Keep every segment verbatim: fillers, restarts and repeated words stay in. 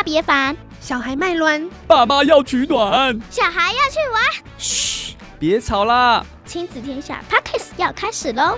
别烦， 小孩卖卵， 爸妈要取暖， 小孩要去玩。嘘， 别吵啦！ 亲子天下 Podcast 要开始喽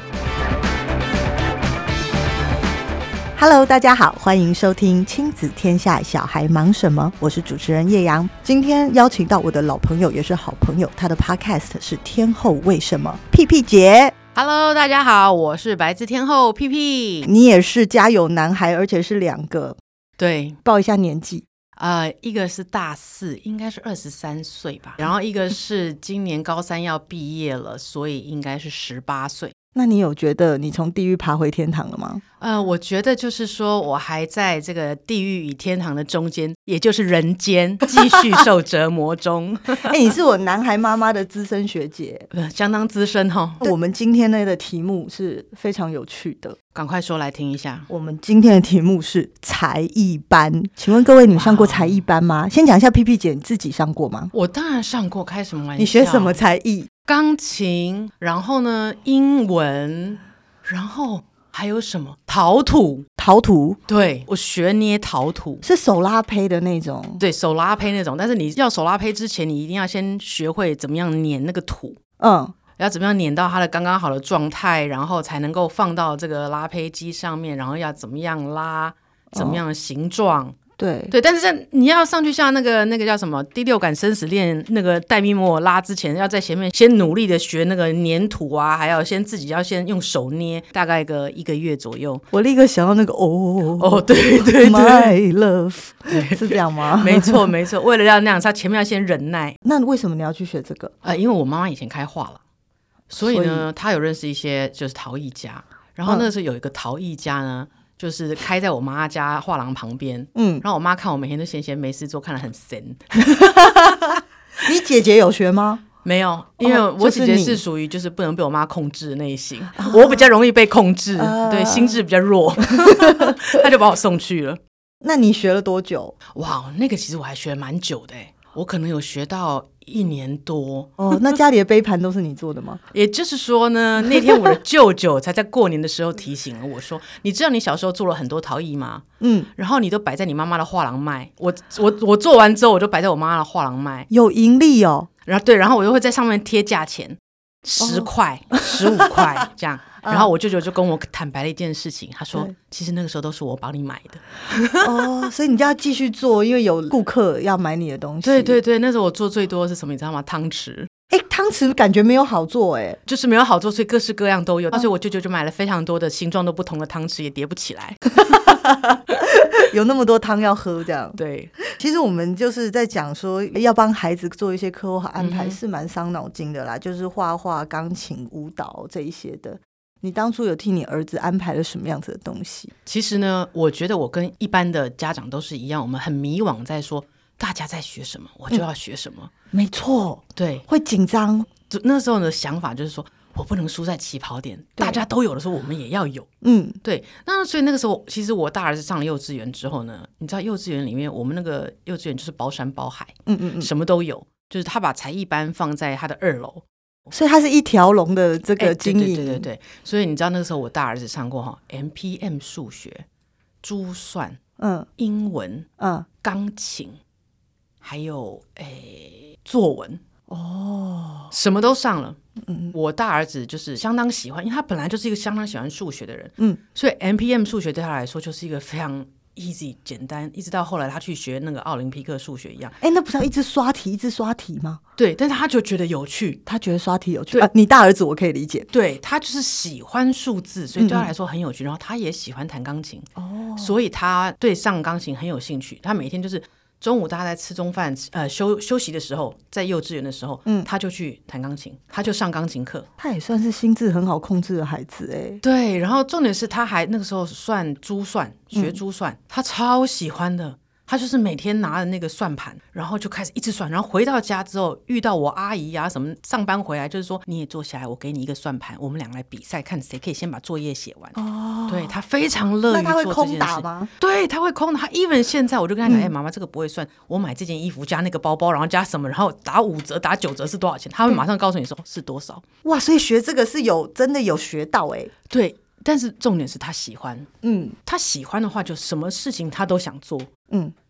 ！Hello， 大家好，欢迎收听亲子天下小孩忙什么？我是主持人叶阳。今天邀请到我的老朋友，也是好朋友，他的 Podcast 是天后为什么？屁屁姐。 Hello， 大家好，我是白字天后屁屁。 你也是家有男孩，而且是两个。 对， 报一下年纪。 呃，一个是大四，应该是二十三岁吧，然后一个是今年高三要毕业了，所以应该是十八岁。 那你有觉得你从地狱爬回天堂了吗？ 呃，我觉得就是说我还在这个地狱与天堂的中间，也就是人间继续受折磨中。 哎、欸，你是我男孩妈妈的资深学姐， 呃、相当资深哦。 我们今天的题目是非常有趣的， 赶快说来听一下。 我们今天的题目是才艺班，请问各位，你们上过才艺班吗？先讲一下屁屁姐，你自己上过吗？ 我当然上过，开什么玩笑？ 你学什么才艺？ 钢琴，然后呢英文，然后还有什么陶土？ 陶土？对， 我学捏陶土， 是手拉胚的那种。 对，手拉胚那种，但是你要手拉胚之前，你一定要先学会怎么样捻那个土。嗯。要怎么样捻到它的刚刚好的状态，然后才能够放到这个拉胚机上面，然后要怎么样拉，怎么样的形状。哦，对对，但是在你要上去像那个那个叫什么第六感生死恋那个戴咪摩拉之前，要在前面先努力的学那个粘土啊，还要先自己要先用手捏，大概个一个月左右。 我立刻想到那个哦哦，对对对 ，My love， 是这样吗？ 没错没错，为了要那样，他前面要先忍耐。 那为什么你要去学这个？ 呃，因为我妈妈以前开画了，所以呢，她有认识一些就是陶艺家，然后那时候有一个陶艺家呢。嗯，就是开在我妈家画廊旁边，嗯，然后我妈看我每天都闲闲没事做，看得很神。 你姐姐有学吗？ 没有，因为我姐姐是属于就是不能被我妈控制的类型，哦，我比较容易被控制，啊，对，心智比较弱，她就把我送去了。 那你学了多久？ 哇，那个其实我还学蛮久的，我可能有学到一年多。 哦，那家里的杯盘都是你做的吗？ 也就是说呢，那天我的舅舅才在过年的时候提醒了我说，你知道你小时候做了很多陶艺吗？嗯，然后你都摆在你妈妈的画廊卖，我我我做完之后我就摆在我妈妈的画廊卖， 有盈利哦。 然后对，然后我就会在上面贴价钱，十块、十五块这样。然后我舅舅就跟我坦白了一件事情，他说其实那个时候都是我帮你买的。 哦，所以你就要继续做，因为有顾客要买你的东西。 对对对，那时候我做最多的是什么你知道吗？汤匙。 哎，汤匙感觉没有好做，哎， 就是没有好做，所以各式各样都有。所以我舅舅就买了非常多的形状都不同的汤匙，也叠不起来。 有那么多汤要喝，这样。 对， 其实我们就是在讲说要帮孩子做一些课后安排，嗯，是蛮伤脑筋的啦，就是画画、钢琴、舞蹈这一些的。你当初有替你儿子安排了什么样子的东西？ 其实呢，我觉得我跟一般的家长都是一样，我们很迷惘，在说大家在学什么，我就要学什么。嗯， 没错， 对， 会紧张。 那时候的想法就是说，我不能输在起跑点，大家都有的时候，我们也要有。嗯，对。那所以那个时候，其实我大儿子上了幼稚园之后呢，你知道幼稚园里面，我们那个幼稚园就是包山包海，嗯嗯嗯，什么都有。就是他把才艺班放在他的二楼。 所以它是一条龙的这个经营， 欸，对对对对，所以你知道那个时候我大儿子上过 M P M 数学、珠算、嗯、英文、嗯、钢琴，还有诶作文，哦，什么都上了。嗯，我大儿子就是相当喜欢，因为他本来就是一个相当喜欢数学的人，嗯，所以 M P M 数学对他来说就是一个非常easy 简单，一直到后来他去学那个奥林匹克数学一样。 哎，那不是要一直刷题一直刷题吗？ 对，但是他就觉得有趣， 他觉得刷题有趣啊。你大儿子我可以理解， 对，他就是喜欢数字，所以对他来说很有趣。嗯嗯，然后他也喜欢弹钢琴，哦，所以他对上钢琴很有兴趣。他每天就是中午大家在吃中饭呃休休息的时候，在幼稚园的时候，嗯，他就去弹钢琴，他就上钢琴课。 他也算是心智很好控制的孩子哎。 对，然后重点是他还那个时候算珠算，学珠算，嗯，他超喜欢的。他就是每天拿着那个算盘，然后就开始一直算，然后回到家之后遇到我阿姨啊什么，上班回来就是说你也坐下来，我给你一个算盘，我们俩来比赛，看谁可以先把作业写完。哦，对，他非常乐于做这件事。那他会空打吗？对，他会空打。他 even 现在我就跟他讲，哎、嗯，妈妈这个不会算，我买这件衣服加那个包包，然后加什么，然后打五折打九折是多少钱，他会马上告诉你说是多少。 哇，所以学这个是有真的有学到哎、欸。 对，但是重点是他喜欢，嗯，他喜欢的话就什么事情他都想做，嗯，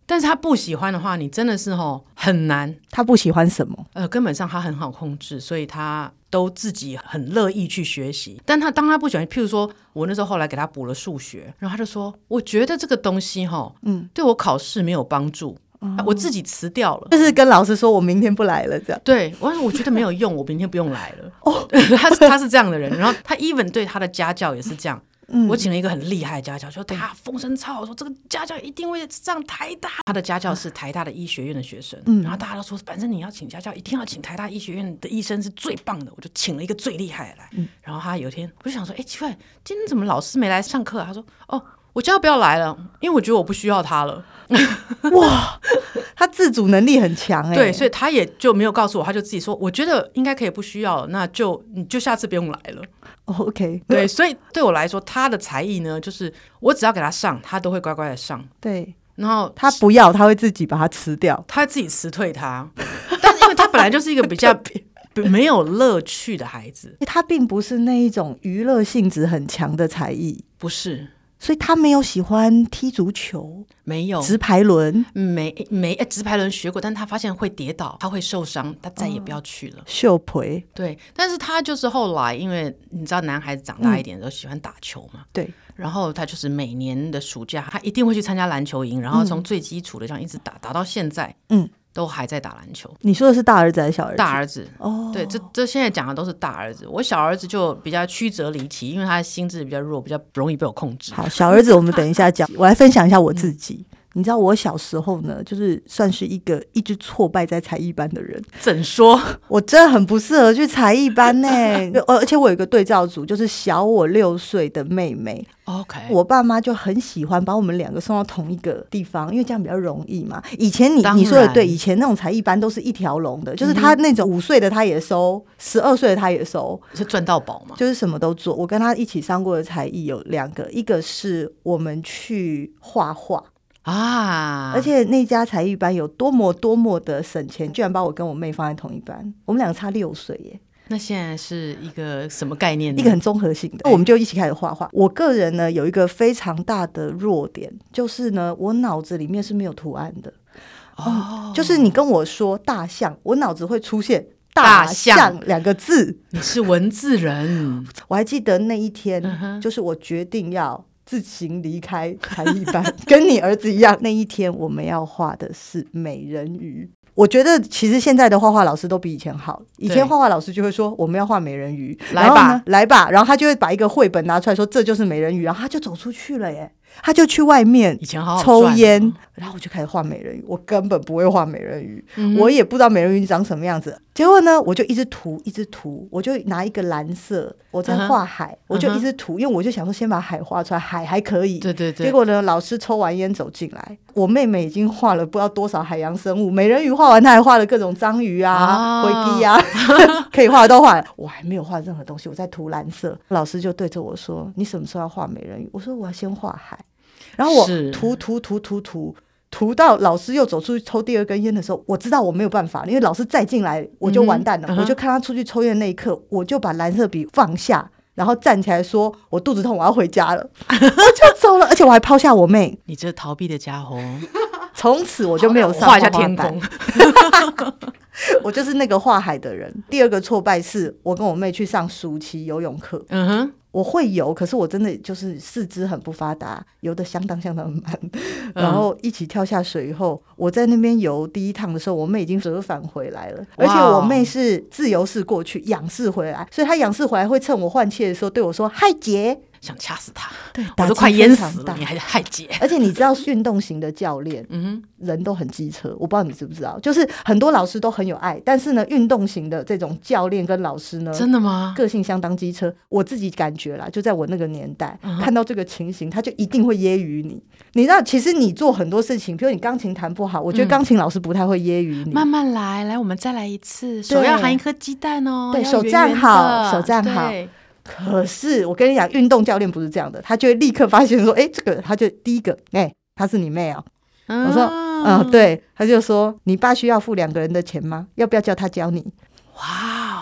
但是他不喜欢的话，你真的是吼很难。 他不喜欢什么？ 呃，根本上他很好控制，所以他都自己很乐意去学习。但他当他不喜欢，譬如说我那时候后来给他补了数学，然后他就说，我觉得这个东西哈，嗯，对我考试没有帮助。哦、我自己辞掉了， 就是跟老师说我明天不来了这样。 对，我我觉得没有用，我明天不用来了。哦，他是他是这样的人，然后他 even 对他的家教也是这样。嗯、我请了一个很厉害的家教，说他风声操，说这个家教一定会上台大。他的家教是台大的医学院的学生，嗯、然后大家都说，反正你要请家教，一定要请台大医学院的医生是最棒的。我就请了一个最厉害的来。嗯、然后他有一天，我就想说，哎，奇怪，今天怎么老师没来上课啊？他说，哦，我叫他不要来了，因为我觉得我不需要他了。 哇，他自主能力很强哎、欸。 对，所以他也就没有告诉我，他就自己说，我觉得应该可以不需要了，那就你就下次不用来了。 Oh, OK， 对，所以对我来说，他的才艺呢，就是我只要给他上，他都会乖乖的上。 对， 然后他不要，他会自己把它吃掉， 他会自己辞退他。但是因为他本来就是一个比较没有乐趣的孩子， 他并不是那一种娱乐性质很强的才艺， 不是。 所以他没有喜欢踢足球， 没有直排轮， 没没、欸、直排轮学过，但他发现会跌倒，他会受伤，他再也不要去了。 秀培， 对，但是他就是后来，因为你知道男孩子长大一点都喜欢打球嘛， 嗯、对， 然后他就是每年的暑假，他一定会去参加篮球营，然后从最基础的这样一直打打到现在，嗯。都还在打篮球。 你说的是大儿子还是小儿子？ 大儿子哦，对，这这现在讲的都是大儿子。我小儿子就比较曲折离奇，因为他的心智比较弱，比较容易被我控制。 好，小儿子我们等一下讲。我来分享一下我自己。嗯，你知道我小时候呢，就是算是一个一直挫败在才艺班的人。 怎说？ 我真的很不适合去才艺班呢、欸，而且我有一个对照组，就是小我六岁的妹妹。 OK， 我爸妈就很喜欢把我们两个送到同一个地方，因为这样比较容易嘛。以前你你说的对，以前那种才艺班都是一条龙的，就是他那种五岁的他也收，十二岁的他也收， 是赚到宝嘛， 就是什么都做。我跟他一起上过的才艺有两个，一个是我们去画画。啊！而且那家才艺班有多么多么的省钱，居然把我跟我妹放在同一班，我们两个差六岁耶。 那现在是一个什么概念呢？ 一个很综合性的，我们就一起开始画画。我个人呢有一个非常大的弱点，就是呢我脑子里面是没有图案的。哦、嗯，就是你跟我说大象，我脑子会出现大象两个字。 你是文字人。 我还记得那一天，嗯、就是我决定要自行离开才艺班，跟你儿子一样。那一天我们要画的是美人鱼。我觉得其实现在的画画老师都比以前好。以前画画老师就会说我们要画美人鱼， 来吧来吧，然后他就会把一个绘本拿出来说这就是美人鱼，然后他就走出去了耶。他就去外面以前好好抽烟，然后我就开始画美人鱼。我根本不会画美人鱼，嗯、我也不知道美人鱼长什么样子。结果呢，我就一直涂，一直涂，我就拿一个蓝色，我在画海，嗯、我就一直涂，因为我就想说先把海画出来，海还可以。 对对对。 结果呢，老师抽完烟走进来，我妹妹已经画了不知道多少海洋生物，美人鱼画完，她还画了各种章鱼啊、灰鸡啊，可以画的都画了。我还没有画任何东西，我在涂蓝色。老师就对着我说：“你什么时候要画美人鱼？”我说：“我要先画海。”然后我涂涂涂涂涂涂到老师又走出去抽第二根烟的时候，我知道我没有办法，因为老师再进来我就完蛋了。嗯、我就看他出去抽烟那一刻，我就把蓝色笔放下，然后站起来说：“我肚子痛，我要回家了。”我就走了，而且我还抛下我妹。 你这逃避的家伙！ 从此我就没有上画一下天空。 我就是那个画海的人。第二个挫败是我跟我妹去上暑期游泳课。嗯哼。我会游，可是我真的就是四肢很不发达，游得相当相当慢。然后一起跳下水以后，我在那边游第一趟的时候，我妹已经折返回来了，而且我妹是自由式过去，仰式回来，所以她仰式回来会趁我换气的时候对我说：“嗨姐。” 想掐死他， 对， 我都快淹死了，你还害姐。 而且你知道运动型的教练，嗯，人都很机车，我不知道你知不知道，就是很多老师都很有爱，但是呢，运动型的这种教练跟老师呢， 真的吗？ 个性相当机车。我自己感觉啦，就在我那个年代，嗯、看到这个情形，他就一定会揶揄你。你知道，其实你做很多事情，比如你钢琴弹不好，我觉得钢琴老师不太会揶揄你。 嗯、慢慢来，来，我们再来一次，手要含一颗鸡蛋哦， 对， 圆圆手站好，手站好。可是我跟你讲，运动教练不是这样的，他就会立刻发现说，哎，这个他就第一个，哎，他是你妹哦。嗯、我说，嗯、呃，对，他就说，你爸需要付两个人的钱吗？要不要叫他教你？ 哇，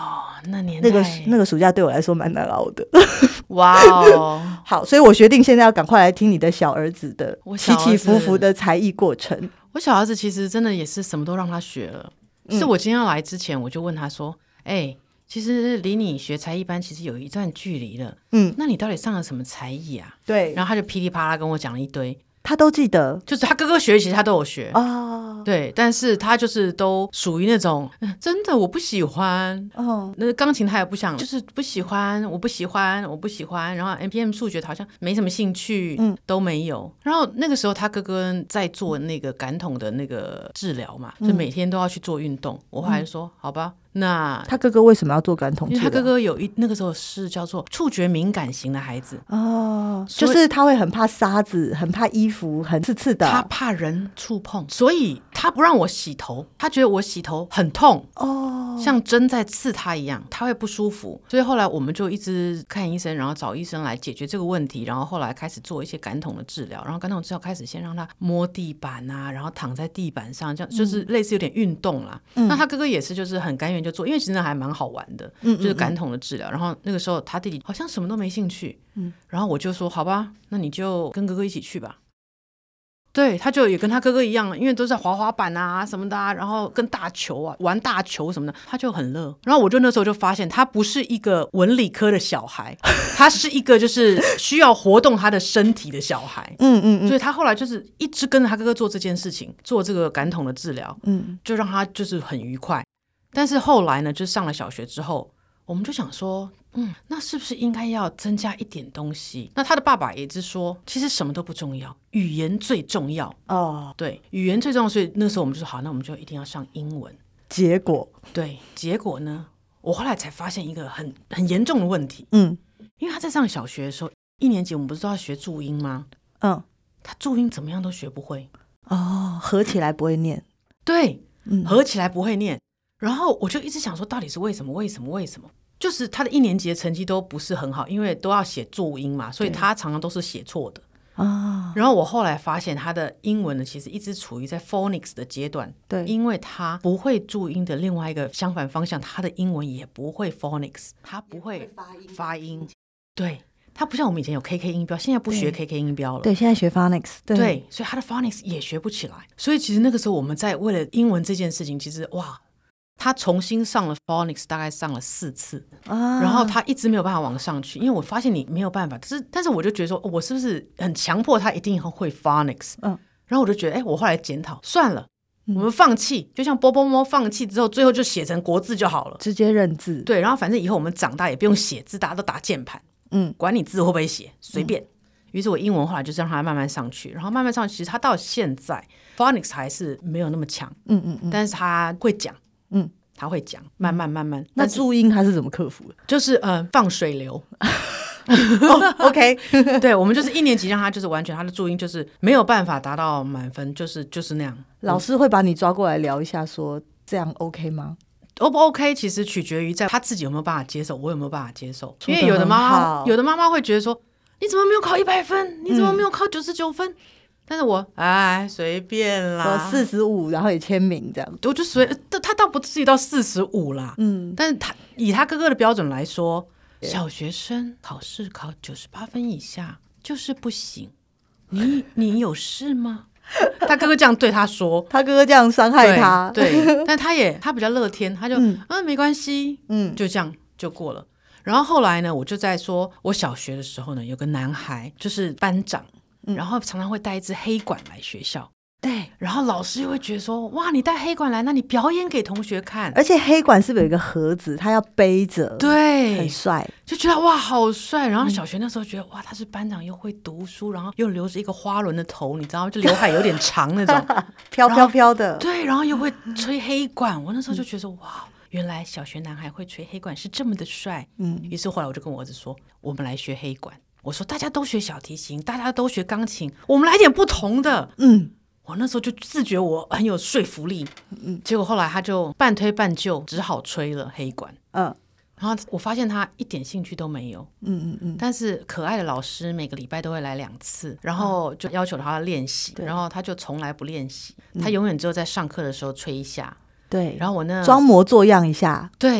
那年代那个那个暑假对我来说蛮难熬的。 哇哦， 好，所以我决定现在要赶快来听你的小儿子的起起伏伏的才艺过程。 我小儿子其实真的也是什么都让他学了。嗯、是我今天要来之前，我就问他说：“哎、欸，其实离你学才艺班其实有一段距离了，嗯，那你到底上了什么才艺啊？”对，然后他就噼里啪啦跟我讲了一堆。 他都记得， 就是他哥哥学，其实他都有学哦。对，但是他就是都属于那种、嗯、真的我不喜欢哦。那钢琴他也不想，就是不喜欢，我不喜欢，我不喜欢。然后 M P M 数学好像没什么兴趣，嗯，都没有。然后那个时候他哥哥在做那个感统的那个治疗嘛，嗯、就每天都要去做运动。我后来就说、嗯、好吧。那他哥哥为什么要做感统治疗？ 因为他哥哥有一那个时候是叫做触觉敏感型的孩子哦，就是他会很怕沙子，很怕衣服很刺刺的， 他怕人触碰，所以他不让我洗头，他觉得我洗头很痛哦，像针在刺他一样，他会不舒服。所以后来我们就一直看医生，然后找医生来解决这个问题，然后后来开始做一些感统的治疗，然后感统治疗开始先让他摸地板啊，然后躺在地板上，这样就是类似有点运动啦、嗯、那他哥哥也是就是很甘愿就做，因为其实那还蛮好玩的，就是感统的治疗。然后那个时候他弟弟好像什么都没兴趣，嗯，然后我就说好吧，那你就跟哥哥一起去吧。对，他就也跟他哥哥一样，因为都在滑滑板啊什么的啊，然后跟大球啊玩大球什么的，他就很乐。然后我就那时候就发现他不是一个文理科的小孩，他是一个就是需要活动他的身体的小孩。嗯嗯嗯，所以他后来就是一直跟着他哥哥做这件事情，做这个感统的治疗，嗯，就让他就是很愉快。但是后来呢，就上了小学之后，我们就想说嗯，那是不是应该要增加一点东西？那他的爸爸也是说其实什么都不重要，语言最重要哦。对，语言最重要，所以那时候我们就说好，那我们就一定要上英文。 结果对，结果呢，我后来才发现一个很很严重的问题。嗯，因为他在上小学的时候，一年级我们不是都要学注音吗？嗯，他注音怎么样都学不会哦，合起来不会念。 对，嗯，合起来不会念。然后我就一直想说到底是为什么为什么为什么，就是他的一年级的成绩都不是很好，因为都要写注音嘛，所以他常常都是写错的啊。然后我后来发现他的英文呢其实一直处于在 phonics 的阶段，对，因为他不会注音的另外一个相反方向，他的英文也不会 phonics， 他不会发音发音，对，他不像我们以前有 K K 音标，现在不学 K K 音标了， 对，现在学 phonics， 对， 对，所以他的 phonics 也学不起来。所以其实那个时候我们在为了英文这件事情，其实哇，他重新上了 phonics 大概上了四次、啊、然后他一直没有办法往上去，因为我发现你没有办法，但是但是我就觉得说、哦、我是不是很强迫他一定会 phonics、嗯、然后我就觉得哎，我后来检讨算了、嗯、我们放弃，就像波波猫放弃之后最后就写成国字就好了， 直接认字。 对，然后反正以后我们长大也不用写字，大家都打键盘，嗯，管你字会不会写随便、嗯、于是我英文后来就是让他慢慢上去，然后慢慢上去，其实他到现在 phonics 还是没有那么强，嗯嗯嗯，但是他会讲，嗯，他会讲，慢慢慢慢。 那注音他是怎么克服的？ 就是呃放水流。 哦、OK 对，我们就是一年级让他就是完全他的注音就是没有办法达到满分，就是就是那样。 老师会把你抓过来聊一下说这样 OK 吗 ？O 不 OK 其实取决于在他自己有没有办法接受，我有没有办法接受。因为有的妈妈有的妈妈会觉得说你怎么没有考一百分，你怎么没有考九十九分、嗯，但是我哎随便啦， 四十五，然后也签名这样， 我就随他倒不至于到四十五啦，嗯，但是他以他哥哥的标准来说，小学生考试考九十八分以下就是不行，你你有事吗？他哥哥这样对他说， 他哥哥这样伤害他， 对，对但他也他比较乐天，他就嗯、啊、没关系，嗯，就这样就过了。然后后来呢，我就在说，我小学的时候呢，有个男孩就是班长。然后常常会带一支黑管来学校，对，然后老师又会觉得说哇你带黑管来，那你表演给同学看， 而且黑管是不是有一个盒子他要背着， 对， 很帅， 就觉得哇好帅。然后小学那时候觉得、嗯、哇他是班长又会读书，然后又留着一个花轮的头，你知道吗？就刘海有点长那种飘飘飘的， 对，然后又会吹黑管，我那时候就觉得哇原来小学男孩会吹黑管是这么的帅，嗯，于是后来我就跟我儿子说我们来学黑管，我说大家都学小提琴，大家都学钢琴，我们来点不同的。嗯，我那时候就自觉我很有说服力。嗯，结果后来他就半推半就，只好吹了黑管。嗯，然后我发现他一点兴趣都没有。嗯嗯嗯。但是可爱的老师每个礼拜都会来两次，然后就要求他练习，然后他就从来不练习，他永远只有在上课的时候吹一下。对，然后我呢装模作样一下。 对。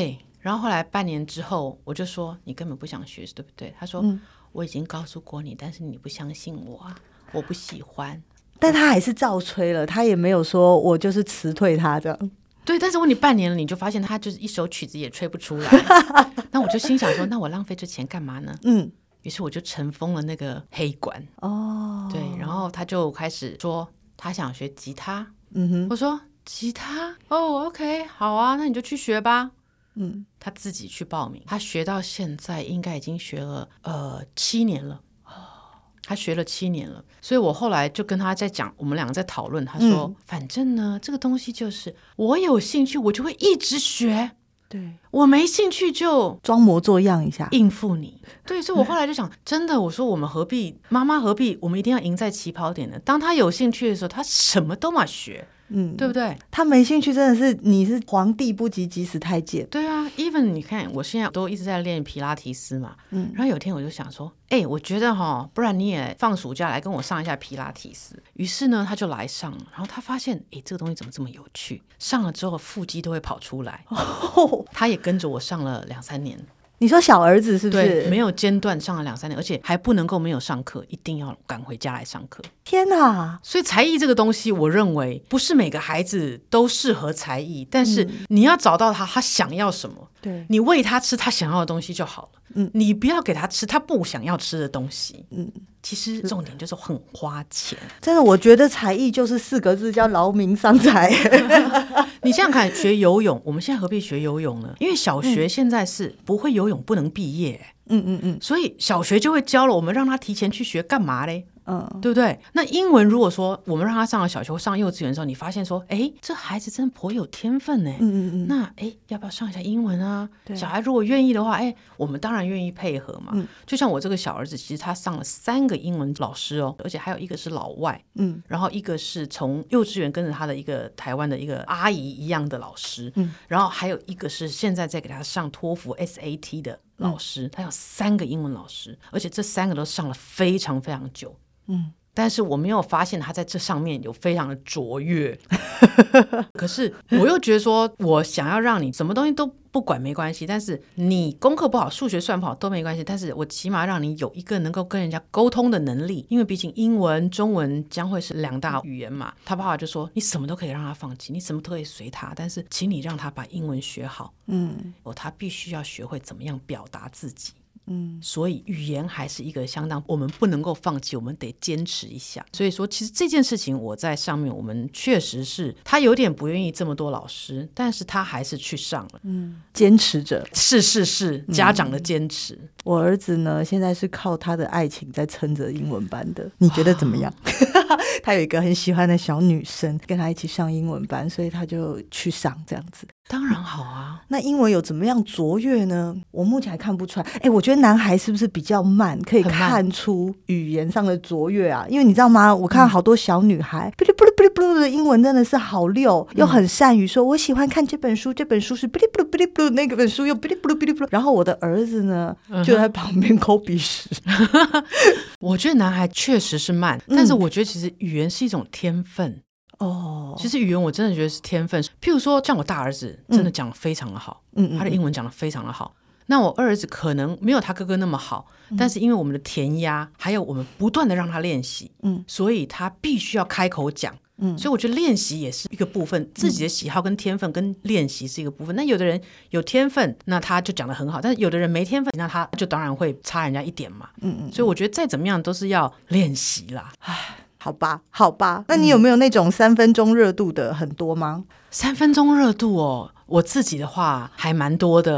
然后后来半年之后，我就说你根本不想学，对不对？他说、嗯、我已经告诉过你，但是你不相信我啊，我不喜欢。 但他还是照吹了，他也没有说我就是辞退他这样。 对，但是问你半年了，你就发现他就是一首曲子也吹不出来。那我就心想说，那我浪费这钱干嘛呢？嗯，于是我就尘封了那个黑管。哦，对，然后他就开始说他想学吉他。嗯哼，我说吉他哦 OK 好啊，那你就去学吧。嗯，他自己去报名，他学到现在应该已经学了呃七年了。他学了七年了，所以我后来就跟他在讲，我们两个在讨论，他说、嗯、反正呢这个东西就是我有兴趣我就会一直学，对，我没兴趣就装模作样一下应付你。对，所以我后来就想真的，我说我们何必妈妈何必我们一定要赢在起跑点呢？当他有兴趣的时候他什么都嘛学，嗯，对不对？ 他没兴趣真的是你是皇帝不急急死太监。 对啊 even 你看我现在都一直在练皮拉提斯嘛，嗯，然后有一天我就想说哎、欸，我觉得齁不然你也放暑假来跟我上一下皮拉提斯。于是呢他就来上了，然后他发现哎、欸，这个东西怎么这么有趣，上了之后腹肌都会跑出来、哦、他也跟着我上了两三年。 你说小儿子是不是？ 对，没有间断上了两三年，而且还不能够没有上课，一定要赶回家来上课。 天哪！ 所以才艺这个东西我认为不是每个孩子都适合才艺，但是你要找到他他想要什么，对，你喂他吃他想要的东西就好了。嗯，你不要给他吃他不想要吃的东西。嗯，其实重点就是很花钱。 真的，我觉得才艺就是四个字，叫劳民伤财。 你想想看，学游泳，我们现在何必学游泳呢？因为小学现在是不会游泳不能毕业。嗯嗯嗯，所以小学就会教了我们，让他提前去学干嘛嘞？嗯，对不对？那英文如果说我们让他上了小学上幼稚园的时候，你发现说哎，这孩子真的颇有天分呢。嗯嗯嗯，那哎，要不要上一下英文啊？小孩如果愿意的话，哎，我们当然愿意配合嘛。嗯，就像我这个小儿子，其实他上了三个英文老师哦，而且还有一个是老外，嗯，然后一个是从幼稚园跟着他的一个台湾的一个阿姨一样的老师，嗯，然后还有一个是现在在给他上托福 S A T 的老师，他有三个英文老师，而且这三个都上了非常非常久。嗯，但是我没有发现他在这上面有非常的卓越。可是我又觉得说我想要让你什么东西都不管没关系，但是你功课不好数学算不好都没关系，但是我起码让你有一个能够跟人家沟通的能力，因为毕竟英文中文将会是两大语言嘛。他爸爸就说你什么都可以让他放弃，你什么都可以随他，但是请你让他把英文学好。嗯，他必须要学会怎么样表达自己。嗯，所以语言还是一个相当我们不能够放弃，我们得坚持一下。所以说其实这件事情我在上面我们确实是他有点不愿意这么多老师，但是他还是去上了。嗯， 坚持着， 是是是家长的坚持。嗯， 我儿子呢现在是靠他的爱情在撑着英文班的，你觉得怎么样？他有一个很喜欢的小女生跟他一起上英文班，所以他就去上这样子。 当然好啊。 那英文有怎么样卓越呢？我目前还看不出来。哎，我觉得男孩是不是比较慢，可以看出语言上的卓越啊？因为你知道吗，我看到好多小女孩哔哩哔哩哔哩哔哩的英文真的是好溜，又很善于说我喜欢看这本书，这本书是哔哩哔哩哔哩哔哩，那个本书又哔哩哔哩哔哩哔哩。然后我的儿子呢就在旁边抠鼻屎。 我觉得男孩确实是慢，但是我觉得其实语言是一种天分。哦，其实语言我真的觉得是天分。譬如说像我大儿子真的讲得非常的好，嗯，他的英文讲得非常的好。那我二儿子可能没有他哥哥那么好，嗯，但是因为我们的填鸭还有我们不断的让他练习，嗯，所以他必须要开口讲。嗯，所以我觉得练习也是一个部分，自己的喜好跟天分跟练习是一个部分。那有的人有天分，那他就讲得很好，但是有的人没天分，那他就当然会差人家一点嘛。嗯嗯，所以我觉得再怎么样都是要练习啦。 唉，好吧好吧，那你有没有那种三分钟热度的很多吗？ 三分钟热度哦，我自己的话还蛮多的。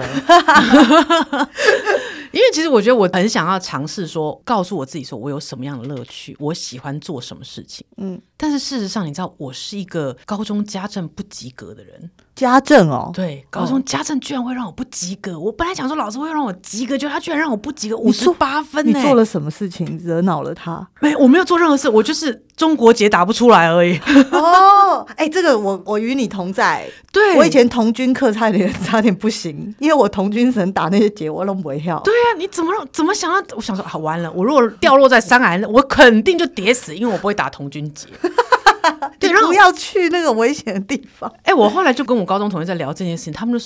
因为其实我觉得我很想要尝试说告诉我自己说我有什么样的乐趣，我喜欢做什么事情。嗯，但是事实上你知道我是一个高中家政不及格的人。 家政哦？ 对，高中家政居然会让我不及格。哦，我本来想说老师会让我及格，就他居然让我不及格五十八分。 你做了什么事情惹恼了他？ 没，我没有做任何事，我就是中国结打不出来而已。 哦，哎、欸，这个我我与你同在。 对， 我以前童军课差点差点不行，因为我童军绳打那些结我都不会跳。 对啊，你怎么怎么想到？我想说好完了，我如果掉落在山崖，我肯定就跌死，因为我不会打童军结。 对，不要去那个危险的地方。 哎、欸，我后来就跟我高中同学在聊这件事情，他们就说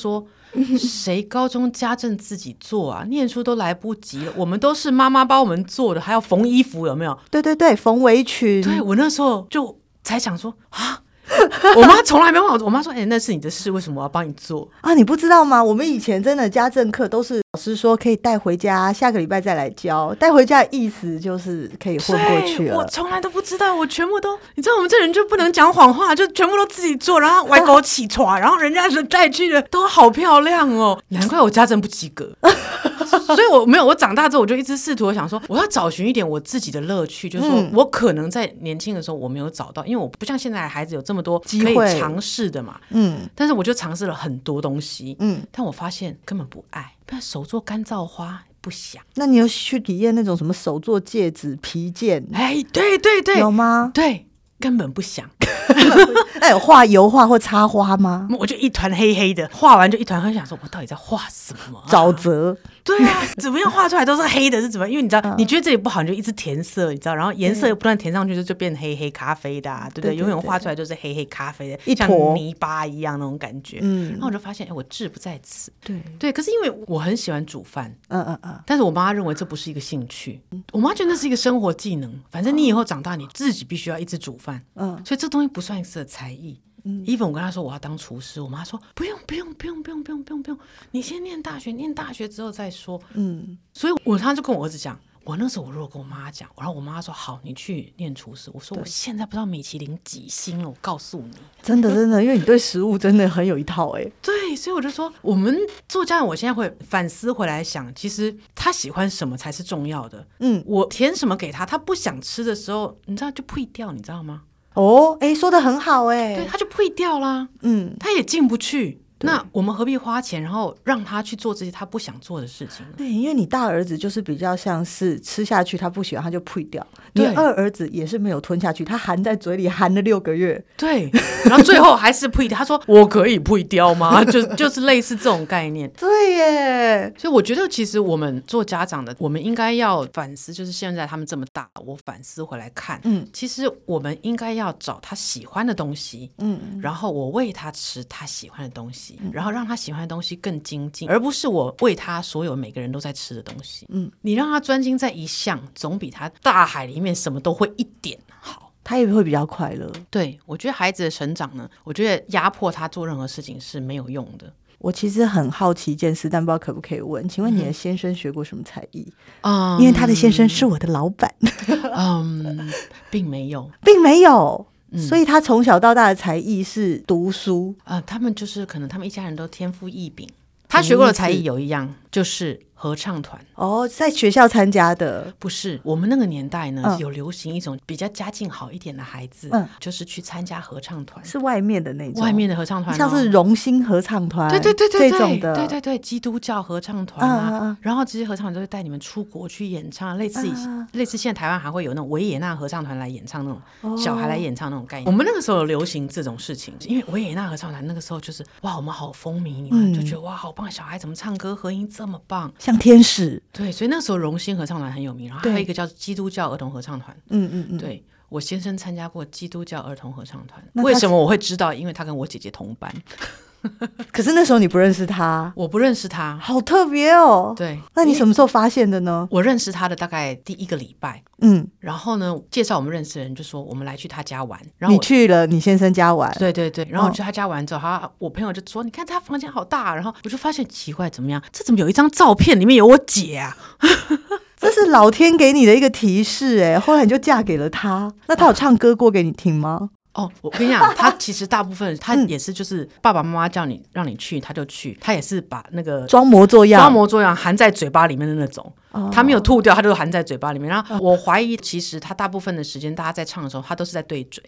谁高中家政自己做啊？念书都来不及了，我们都是妈妈帮我们做的，还要缝衣服，有没有？ 对对对，缝围裙。 对，我那时候就才想说啊。我妈从来没问我，我妈说：“哎、欸，那是你的事，为什么我要帮你做啊？你不知道吗？我们以前真的家政课都是老师说可以带回家，下个礼拜再来教。带回家的意思就是可以混过去了。 我从来都不知道，我全部都，你知道我们这人就不能讲谎话，就全部都自己做，然后歪狗起床，然后人家是带去的都好漂亮哦，难怪我家政不及格。所以我没有，我长大之后我就一直试图想说，我要找寻一点我自己的乐趣，就是说我可能在年轻的时候我没有找到，因为我不像现在的孩子有这么多可以尝试的嘛，嗯，但是我就尝试了很多东西，嗯，但我发现根本不爱，不然手做干燥花不想。 那你有去体验那种什么手做戒指、皮件？ 哎，对对对， 有吗？ 对，根本不想。 那有画油画或插花吗？ 我就一团黑黑的，画完就一团黑，想说我到底在画什么、啊？ 沼泽。 对啊，怎么样画出来都是黑的，是怎么样？因为你知道，嗯、你觉得这里不好，你就一直填色，你知道，然后颜色又不断填上去，就就变黑黑咖啡的、啊，对不对？对对对对，永远画出来就是黑黑咖啡的， 一坨像泥巴一样那种感觉。嗯，然后我就发现，哎，我志不在此。 对对，可是因为我很喜欢煮饭， 嗯嗯嗯， 但是我妈认为这不是一个兴趣，我妈觉得那是一个生活技能。反正你以后长大，你自己必须要一直煮饭，嗯，所以这东西不算是才艺。嗯 even 我跟他说我要当厨师，我妈说不用不用不用不用不用不用不用，你先念大学，念大学之后再说。嗯，所以我他就跟我儿子讲，我那时候我如果跟我妈讲，然后我妈说好，你去念厨师。我说我现在不知道米其林几星了，我告诉你， 真的真的，因为你对食物真的很有一套哎、欸。 对，所以我就说，我们做家人，我现在会反思回来想，其实他喜欢什么才是重要的。嗯，我填什么给他，他不想吃的时候，你知道就退掉，你知道吗？ 哦，哎，说得很好哎， 对，他就退掉啦，嗯，他也进不去。那我们何必花钱，然后让他去做这些他不想做的事情呢？ 对，因为你大儿子就是比较像是吃下去他不喜欢他就呸掉，你二儿子也是没有吞下去，他含在嘴里含了六个月， 对，然后最后还是呸掉。他说我可以呸掉吗？就就是类似这种概念。 对耶， 所以我觉得其实我们做家长的，我们应该要反思，就是现在他们这么大，我反思回来看，嗯，其实我们应该要找他喜欢的东西，嗯，然后我喂他吃他喜欢的东西。然后让他喜欢的东西更精进，而不是我喂他所有每个人都在吃的东西。嗯，你让他专精在一项，总比他大海里面什么都会一点好。 他也会比较快乐。 对，我觉得孩子的成长呢，我觉得压迫他做任何事情是没有用的。 我其实很好奇一件事，但不知道可不可以问，请问你的先生学过什么才艺？嗯，因为他的先生是我的老板。 嗯，并没有， 并没有。嗯、所以他从小到大的才艺是读书啊、呃，他们就是可能他们一家人都天赋异禀。他学过的才艺有一样就是合唱团哦，在学校参加的。 不是，我们那个年代呢、嗯、有流行一种比较家境好一点的孩子、嗯、就是去参加合唱团， 是外面的那种外面的合唱团、哦、 像是荣兴合唱团， 对对对对对， 这种的， 对对对，基督教合唱团啊、嗯、然后这些合唱团都会带你们出国去演唱，类似、嗯、类似现在台湾还会有那种维也纳合唱团来演唱那种、哦、小孩来演唱那种概念。我们那个时候有流行这种事情，因为维也纳合唱团那个时候就是哇我们好风靡，你们、嗯、就觉得哇好棒，小孩怎么唱歌合音这么棒， 像天使。 对，所以那时候荣兴合唱团很有名，然后还有一个叫基督教儿童合唱团。嗯嗯嗯，对，我先生参加过基督教儿童合唱团。为什么我会知道？因为他跟我姐姐同班。 可是那时候你不认识他？ 我不认识他。 好特别哦。 对， 那你什么时候发现的呢？ 我认识他的大概第一个礼拜，嗯，然后呢介绍我们认识的人就说我们来去他家玩，然后你去了你先生家玩。 对对对，然后我去他家玩之后、哦、他我朋友就说你看他房间好大，然后我就发现奇怪怎么样，这怎么有一张照片里面有我姐啊？ 这是老天给你的一个提示哎，后来你就嫁给了他。那他有唱歌过给你听吗？ 哦，我跟你讲，他其实大部分他也是就是爸爸妈妈叫你让你去他就去，他也是把那个装模作样装模作样含在嘴巴里面的那种、哦、他没有吐掉，他就含在嘴巴里面。然后我怀疑其实他大部分的时间大家在唱的时候他都是在对嘴。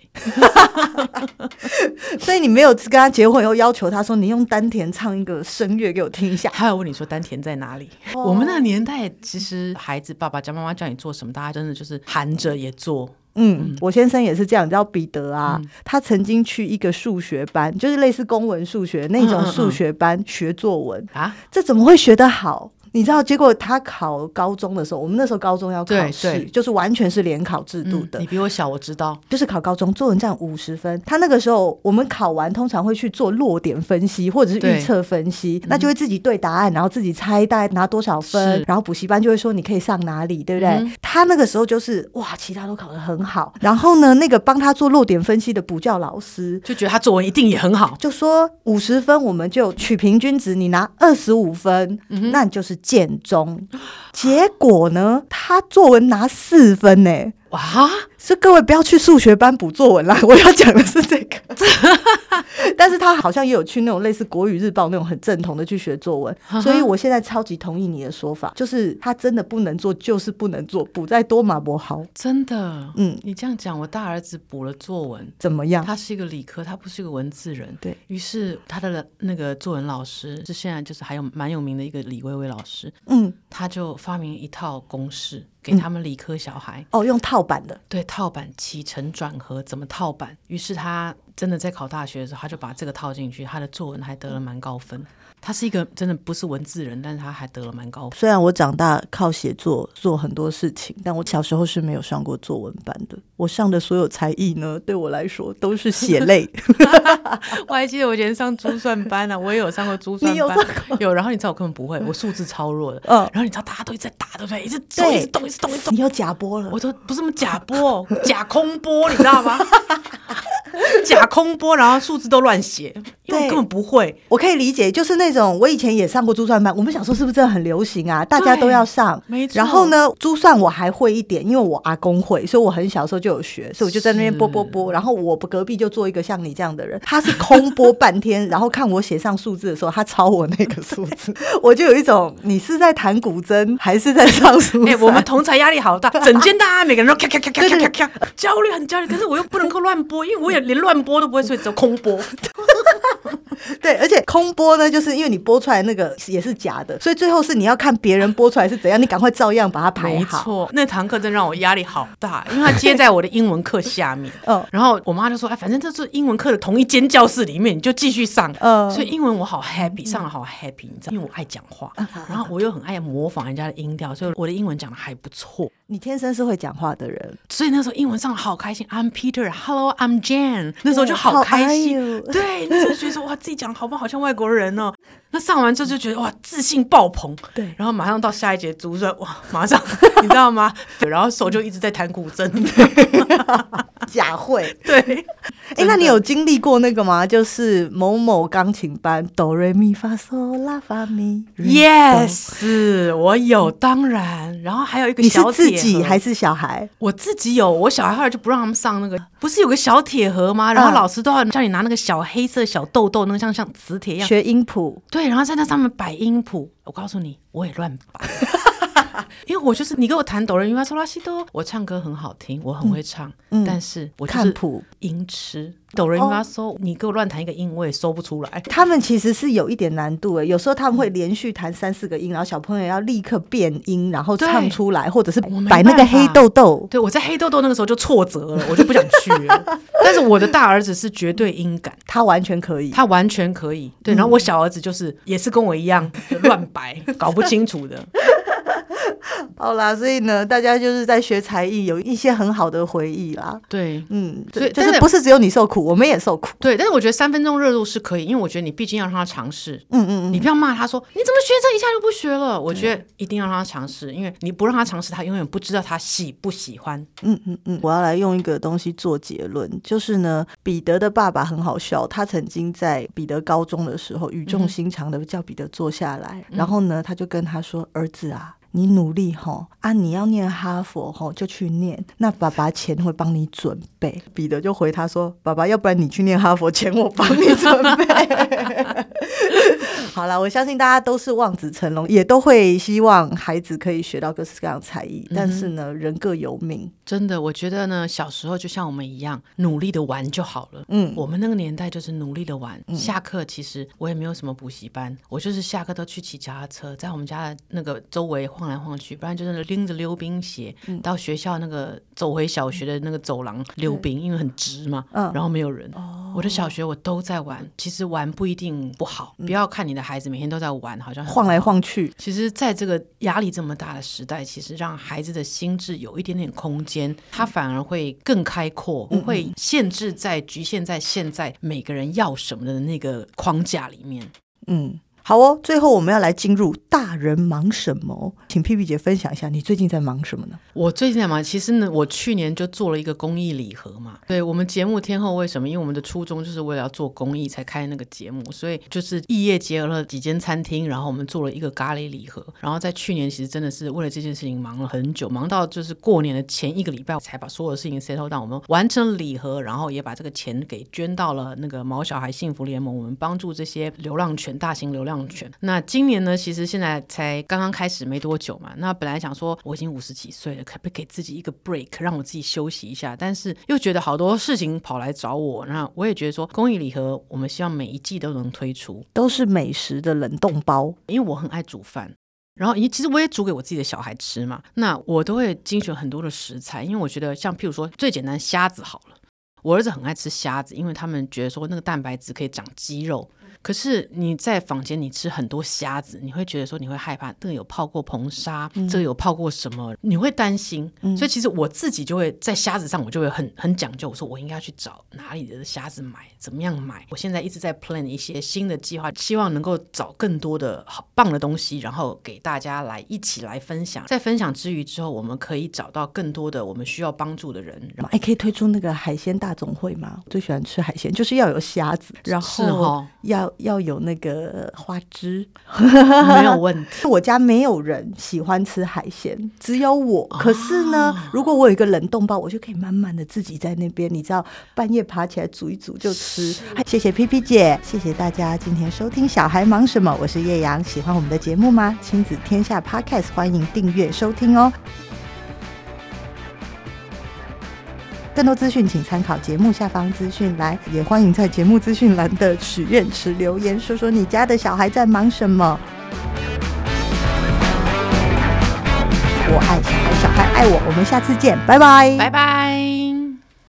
所以你没有跟他结婚以后要求他说你用丹田唱一个声乐给我听一下？ 他有问你说丹田在哪里、哦、我们那个年代其实孩子爸爸叫妈妈叫你做什么大家真的就是含着也做。 嗯, 嗯，我先生也是这样，你知道彼得啊、嗯，他曾经去一个数学班，就是类似公文数学那种数学班、嗯嗯嗯、学作文啊，这怎么会学得好？ 你知道结果他考高中的时候，我们那时候高中要考试，就是完全是联考制度的、 嗯、你比我小我知道， 就是考高中作文占五十分，他那个时候我们考完通常会去做落点分析或者是预测分析，那就会自己对答案，然后自己猜大概拿多少分，然后补习班就会说你可以上哪里，对不对、嗯、他那个时候就是哇其他都考得很好，然后呢那个帮他做落点分析的补教老师就觉得他作文一定也很好， 就说五十分我们就取平均值，你拿二十五分、嗯、那你就是建中。结果呢他作文拿四分耶，哇！所以各位不要去数学班补作文啦，我要讲的是这个。但是他好像也有去那种类似国语日报那种很正统的去学作文，所以我现在超级同意你的说法，就是他真的不能做就是不能做，补再多嘛不好。 真的，嗯，你这样讲，我大儿子补了作文怎么样？ 他是一个理科，他不是一个文字人， 对， 于是他的那个作文老师是现在就是还有蛮有名的一个李薇薇老师， 嗯， 他就发明一套公式给他们理科小孩、 嗯、哦，用套版的， 对，套版起承转合怎么套版，于是他真的在考大学的时候他就把这个套进去，他的作文还得了蛮高分。他是一个真的不是文字人，但是他还得了蛮高分。 虽然我长大靠写作做很多事情，但我小时候是没有上过作文班的。我上的所有才艺呢，对我来说都是血泪。 我还记得我以前上珠算班啊，我也有上过珠算班。 你有上过？ 有，然后你知道我根本不会，我数字超弱的。 嗯， 然后你知道大家都一直在打，对不对？一直走，一直动，一直动，一直动。 你有假波了？ 我都不是什么假波，假空波，你知道吗？假空波，然后数字都乱写，因为我根本不会。 我可以理解，就是那种我以前也上过珠算班，我们想说是不是真的很流行啊，大家都要上。 没错。 然后呢，珠算我还会一点，因为我阿公会，所以我很小时候就有学，所以我就在那边拨拨拨。然后我隔壁就做一个像你这样的人，他是空拨半天，然后看我写上数字的时候，他抄我那个数字，我就有一种你是在弹古筝还是在上数？ 哎、欸，我们同才压力好大，整间大家每个人都咔咔咔咔咔咔咔，焦虑很焦虑，可是我又不能够乱拨，因为我也连乱拨都不会，所以只有空拨。 对，而且空播呢，就是因为你播出来那个也是假的，所以最后是你要看别人播出来是怎样，你赶快照样把它排好。 没错，那堂课真让我压力好大，因为它接在我的英文课下面。嗯，然后我妈就说：“哎，反正这是英文课的同一间教室里面，你就继续上。”嗯，所以英文我好 happy， 上了好 happy， 你知道，因为我爱讲话，然后我又很爱模仿人家的音调，所以我的英文讲的还不错。 你天生是会讲话的人， 所以那时候英文上的好开心。I'm Peter，Hello I'm Jan， 那时候就好开心。对，那时候觉得说哇，自己讲好不好像外国人哦。那上完之后就觉得哇，自信爆棚。 对， 然后马上到下一节珠算，哇，马上你知道吗？然后手就一直在弹古筝。 假会。 对， 哎、欸，那你有经历过那个吗？就是某某钢琴班哆来咪发嗦拉发咪。 Yes， 我有，当然。然后还有一个小铁盒。 你是自己还是小孩？ 我自己有，我小孩后来就不让他们上那个，不是有个小铁盒吗？然后老师都要叫你拿那个小黑色小豆豆，那个像像磁铁一样学音谱。 对，然后在那上面摆音谱。我告诉你，我也乱摆。因为我就是你给我弹哆来咪发嗦拉西哆，我唱歌很好听，我很会唱，嗯、但是我就是看谱音痴。哆来咪发嗦，你给我乱弹一个音，我也搜不出来。 他们其实是有一点难度诶，有时候他们会连续弹三四个音，然后小朋友要立刻变音，然后唱出来，或者是摆那个黑豆豆。 对，我在黑豆豆那个时候就挫折了，我就不想去了。但是我的大儿子是绝对音感， 他完全可以， 他完全可以。对，然后我小儿子就是也是跟我一样乱摆，搞不清楚的。 好啦，所以呢，大家就是在学才艺有一些很好的回忆啦。 对， 嗯，所以就是不是只有你受苦，我们也受苦。 对，但是我觉得三分钟热度是可以，因为我觉得你毕竟要让他尝试。 嗯嗯嗯， 你不要骂他说你怎么学这一下就不学了。我觉得一定要让他尝试，因为你不让他尝试，他永远不知道他喜不喜欢。 嗯嗯嗯，我要来用一个东西做结论，就是呢，彼得的爸爸很好笑，他曾经在彼得高中的时候语重心长的叫彼得坐下来，嗯、然后呢，他就跟他说：“儿子啊。”你努力吼啊！你要念哈佛吼就去念，那爸爸钱会帮你准备。彼得就回他说：“爸爸，要不然你去念哈佛，钱我帮你准备。”好啦，我相信大家都是望子成龙，也都会希望孩子可以学到各式各样的才艺，嗯、但是呢，人各有命。 真的，我觉得呢，小时候就像我们一样，努力的玩就好了。嗯，我们那个年代就是努力的玩。嗯、下课其实我也没有什么补习班，我就是下课都去骑脚踏车，在我们家的那个周围晃来晃去，不然就是拎着溜冰鞋、嗯、到学校那个走回小学的那个走廊溜冰，嗯、因为很直嘛，嗯、然后没有人。哦我的小学我都在玩，其实玩不一定不好，不要看你的孩子每天都在玩好像很晃来晃去， 其实在这个压力这么大的时代，其实让孩子的心智有一点点空间，他反而会更开阔，不会限制在局限在现在每个人要什么的那个框架里面。 嗯，好哦，最后我们要来进入大人忙什么，请屁屁姐分享一下你最近在忙什么呢？ 我最近在忙，其实呢我去年就做了一个公益礼盒嘛，对，我们节目天后为什么，因为我们的初衷就是为了要做公益才开那个节目，所以就是异业结合了几间餐厅，然后我们做了一个咖喱礼盒，然后在去年其实真的是为了这件事情忙了很久，忙到就是过年的前一个礼拜才把所有的事情 settle down， 我们完成了礼盒，然后也把这个钱给捐到了那个毛小孩幸福联盟，我们帮助这些流浪犬，大型流浪犬。那今年呢其实现在才刚刚开始没多久嘛，那本来想说我已经五十几岁了，可不可以给自己一个 break， 让我自己休息一下，但是又觉得好多事情跑来找我，那我也觉得说公益礼盒我们希望每一季都能推出， 都是美食的冷冻包， 因为我很爱煮饭，然后其实我也煮给我自己的小孩吃嘛，那我都会精选很多的食材，因为我觉得像譬如说最简单虾子好了，我儿子很爱吃虾子，因为他们觉得说那个蛋白质可以长肌肉，可是你在坊间你吃很多虾子，你会觉得说你会害怕这个有泡过硼砂、嗯、这个有泡过什么，你会担心、嗯、所以其实我自己就会在虾子上我就会很很讲究，我说我应该去找哪里的虾子买，怎么样买，我现在一直在 plan 一些新的计划，希望能够找更多的好棒的东西，然后给大家来一起来分享，在分享之余之后我们可以找到更多的我们需要帮助的人， 还可以推出那个海鲜大总会吗？我最喜欢吃海鲜，就是要有虾子，然后要要有那个花枝没有问题。 我家没有人喜欢吃海鲜，只有我、哦、可是呢如果我有一个冷冻包，我就可以慢慢的自己在那边你知道半夜爬起来煮一煮就吃。谢谢屁屁姐，谢谢大家今天收听小孩忙什么，我是叶阳，喜欢我们的节目吗？亲子天下 Podcast 欢迎订阅收听哦。更多资讯请参考节目下方资讯栏，也欢迎在节目资讯栏的许愿池留言，说说你家的小孩在忙什么。我爱小孩，小孩爱我，我们下次见，拜拜， 拜拜。